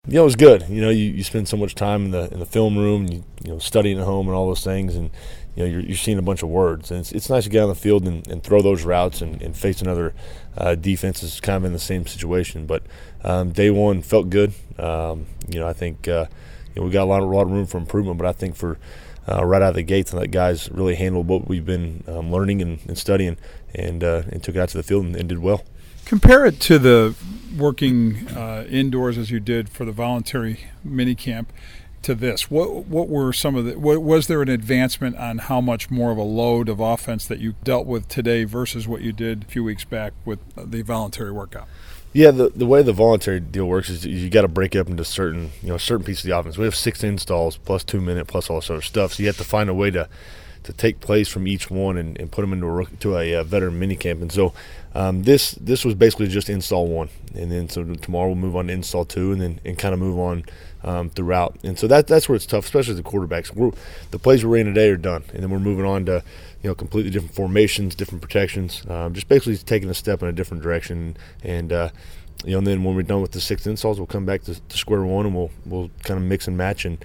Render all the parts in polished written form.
It was good. You spend so much time in the film room, studying at home and all those things, and you're seeing a bunch of words. And it's nice to get on the field and throw those routes and face another defense that's kind of in the same situation. But day one felt good. I think we got a lot of room for improvement, but I think for right out of the gates, and that guys really handled what we've been learning and studying, and took it out to the field and did well. Compare it to the working indoors as you did for the voluntary minicamp to this. What were some of the? Was there an advancement on how much more of a load of offense that you dealt with today versus what you did a few weeks back with the voluntary workout? Yeah, the way the voluntary deal works is you got to break it up into certain pieces of the offense. We have 6 installs plus 2 minute plus all this other stuff, so you have to find a way to take plays from each one and put them into a veteran minicamp. And so this was basically just install 1, and then so tomorrow we'll move on to install 2, and kind of move on throughout. And so that's where it's tough, especially the quarterbacks. The plays we're in today are done, and then we're moving on to completely different formations, different protections, just basically taking a step in a different direction. And and then when we're done with the 6 installs, we'll come back to square one, and we'll kind of mix and match, and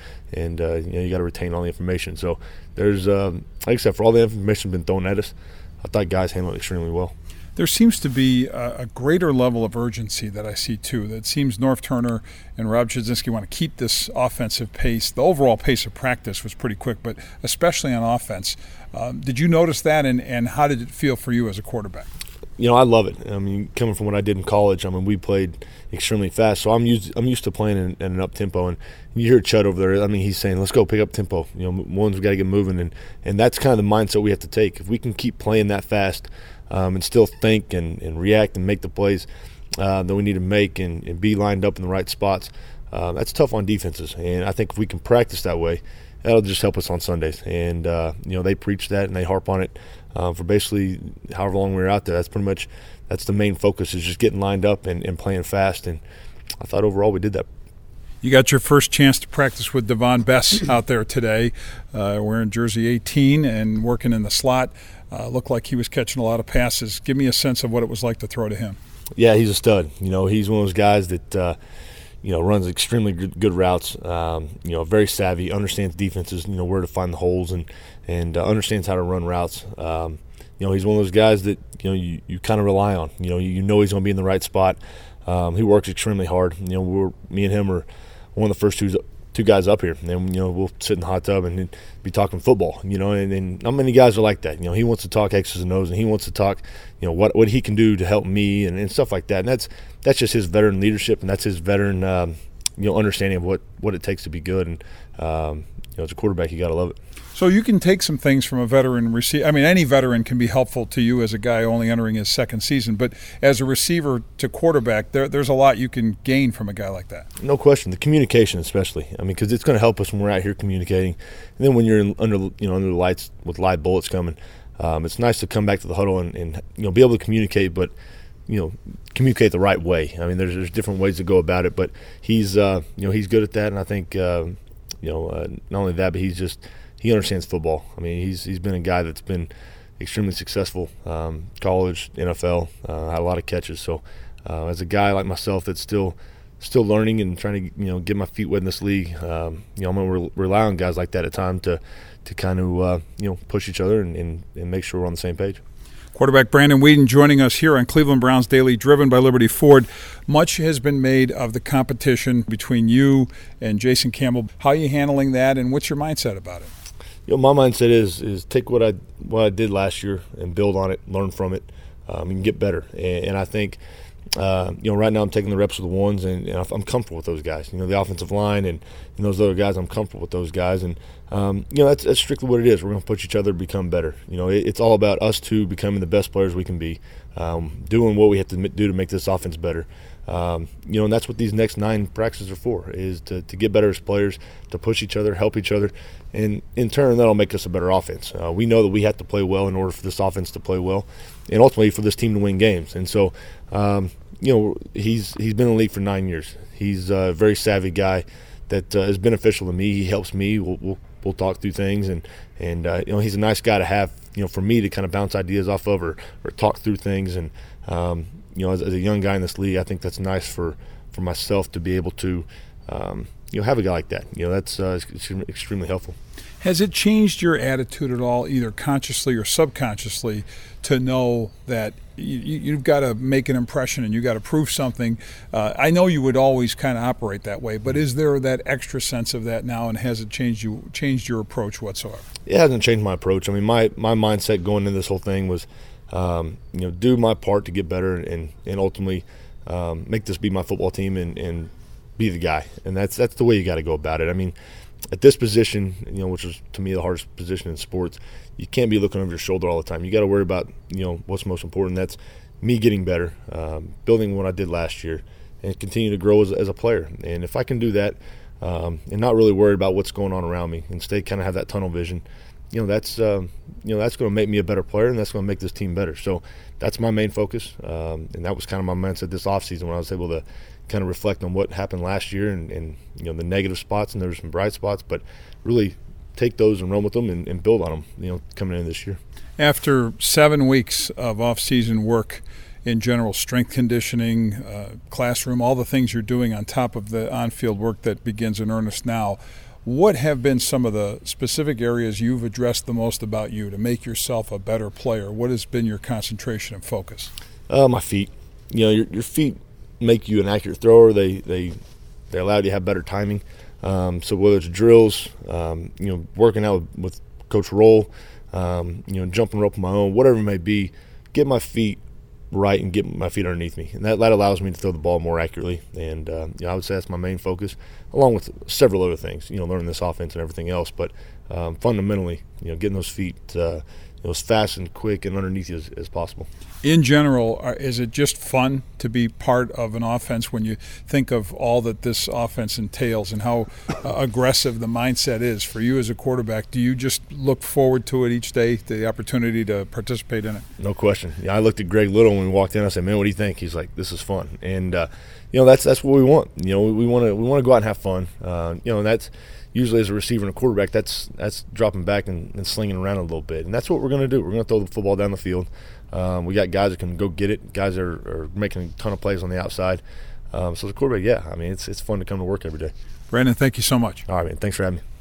you got to retain all the information. So there's like I said, for all the information been thrown at us, I thought guys handled it extremely well. There seems to be a greater level of urgency that I see too. That seems Norv Turner and Rob Chudzinski want to keep this offensive pace. The overall pace of practice was pretty quick, but especially on offense. Did you notice that, and how did it feel for you as a quarterback? I love it. I mean, coming from what I did in college, we played extremely fast, so I'm used to playing in an up tempo. And you hear Chud over there. He's saying, "Let's go pick up tempo." One's got to get moving, and that's kind of the mindset we have to take. If we can keep playing that fast and still think and react and make the plays that we need to make and be lined up in the right spots, that's tough on defenses. And I think if we can practice that way, that'll just help us on Sundays. And they preach that and they harp on it for basically however long we were out there. That's the main focus, is just getting lined up and playing fast. And I thought overall we did that. You got your first chance to practice with Devon Bess out there today, wearing jersey 18 and working in the slot. Looked like he was catching a lot of passes. Give me a sense of what it was like to throw to him. Yeah, he's a stud. He's one of those guys that runs extremely good routes. Very savvy, understands defenses, where to find the holes, and understands how to run routes. He's one of those guys that you kind of rely on. He's going to be in the right spot. He works extremely hard. Me and him are one of the first two guys up here, and we'll sit in the hot tub and be talking football. And not many guys are like that. He wants to talk X's and O's, and he wants to talk what he can do to help me and stuff like that. And that's just his veteran leadership, and that's his veteran understanding of what it takes to be good. And as a quarterback, you got to love it. So you can take some things from a veteran receiver. Any veteran can be helpful to you as a guy only entering his second season. But as a receiver to quarterback, there's a lot you can gain from a guy like that. No question. The communication especially. Because it's going to help us when we're out here communicating. And then when you're under the lights with live bullets coming, it's nice to come back to the huddle and be able to communicate, but communicate the right way. There's different ways to go about it, but he's good at that. And I think not only that, but he understands football. He's been a guy that's been extremely successful, college, NFL, had a lot of catches. So as a guy like myself that's still learning and trying to get my feet wet in this league, I'm going to rely on guys like that at times to kind of push each other and make sure we're on the same page. Quarterback Brandon Weeden joining us here on Cleveland Browns Daily, driven by Liberty Ford. Much has been made of the competition between you and Jason Campbell. How are you handling that, and what's your mindset about it? My mindset is take what I did last year and build on it, learn from it, and get better. And I think right now I'm taking the reps with the ones, and I'm comfortable with those guys. The offensive line and those other guys, I'm comfortable with those guys. And that's strictly what it is. We're going to push each other to become better. It's all about us two becoming the best players we can be, doing what we have to do to make this offense better. And that's what these next 9 practices are for, is to get better as players, to push each other, help each other, and in turn that'll make us a better offense. We know that we have to play well in order for this offense to play well, and ultimately for this team to win games. And so he's been in the league for 9 years. He's a very savvy guy that is beneficial to me. He helps me. We'll talk through things, and he's a nice guy to have, for me to kind of bounce ideas off of or talk through things. And as a young guy in this league, I think that's nice for myself to be able to have a guy like that. That's extremely helpful. Has it changed your attitude at all, either consciously or subconsciously, to know that you've got to make an impression and you've got to prove something? I know you would always kind of operate that way, but is there that extra sense of that now, and has it changed your approach whatsoever? It hasn't changed my approach. I mean, my mindset going into this whole thing was, do my part to get better and ultimately make this be my football team and be the guy. And that's the way you got to go about it. I mean, at this position, which is to me the hardest position in sports, you can't be looking over your shoulder all the time. You got to worry about, what's most important. That's me getting better, building what I did last year, and continue to grow as a player. And if I can do that, and not really worry about what's going on around me, instead kind of have that tunnel vision, that's going to make me a better player, and that's going to make this team better. So that's my main focus, and that was kind of my mindset this offseason when I was able to kind of reflect on what happened last year and the negative spots, and there were some bright spots, but really take those and run with them and build on them, coming in this year. After 7 weeks of off-season work in general, strength conditioning, classroom, all the things you're doing on top of the on-field work that begins in earnest now, what have been some of the specific areas you've addressed the most about you to make yourself a better player? What has been your concentration and focus? My feet. Your feet make you an accurate thrower. They allow you to have better timing. So whether it's drills, working out with Coach Roll, jumping rope on my own, whatever it may be, get my feet right and get my feet underneath me, and that allows me to throw the ball more accurately. And I would say that's my main focus, along with several other things. Learning this offense and everything else, but fundamentally, getting those feet as fast and quick and underneath you as possible. In general, is it just fun to be part of an offense when you think of all that this offense entails and how aggressive the mindset is for you as a quarterback? Do you just look forward to it each day, the opportunity to participate in it? No question. I looked at Greg Little when we walked in. I said, "Man, what do you think?" He's like, "This is fun," and that's what we want. We want to go out and have fun. And that's usually as a receiver and a quarterback, that's dropping back and slinging around a little bit, and that's what we're going to do. We're going to throw the football down the field. We got guys that can go get it, guys that are making a ton of plays on the outside. So the quarterback, it's fun to come to work every day. Brandon, thank you so much. All right, man. Thanks for having me.